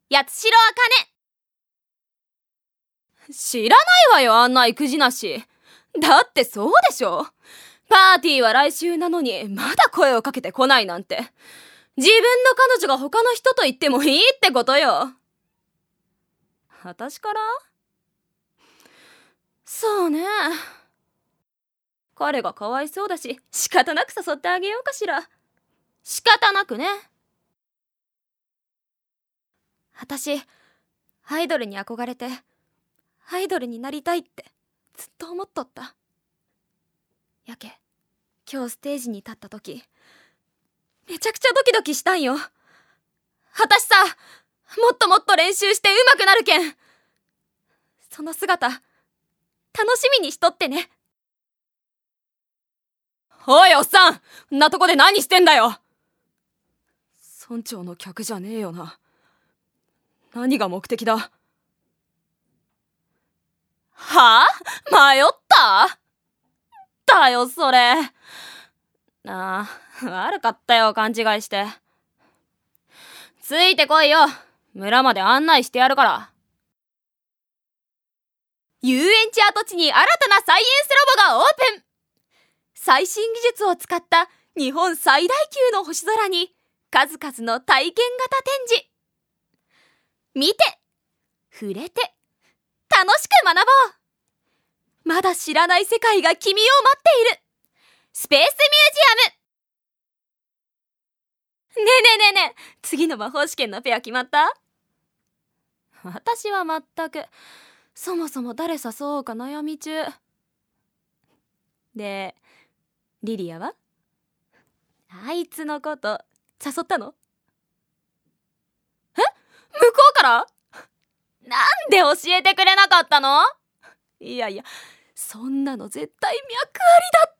八代茜。知らないわよ、あんな育児なし。だってそうでしょ。パーティーは来週なのにまだ声をかけてこないなんて。自分の彼女が他の人と言ってもいいってことよ。私から？そうね。彼がかわいそうだし仕方なく誘ってあげようかしら。仕方なくね。私アイドルに憧れてアイドルになりたいってずっと思っとった。やけ今日ステージに立った時めちゃくちゃドキドキしたんよ。私さ、もっともっと練習して上手くなるけん。その姿楽しみにしとってね。おいおっさん、んなとこで何してんだよ。村長の客じゃねえよな。何が目的だ。はあ？迷った？だよそれ。悪かったよ、勘違いして。ついてこいよ、村まで案内してやるから。遊園地跡地に新たなサイエンスラボがオープン。最新技術を使った日本最大級の星空に数々の体験型展示。見て、触れて、楽しく学ぼう。まだ知らない世界が君を待っている。スペースミュージアム。ねえねえねえねえ、次の魔法試験のペア決まった？私は全く。そもそも誰誘おうか悩み中。で、リリアは？あいつのこと誘ったの？向こうから？なんで教えてくれなかったの？いやいや、そんなの絶対脈ありだって。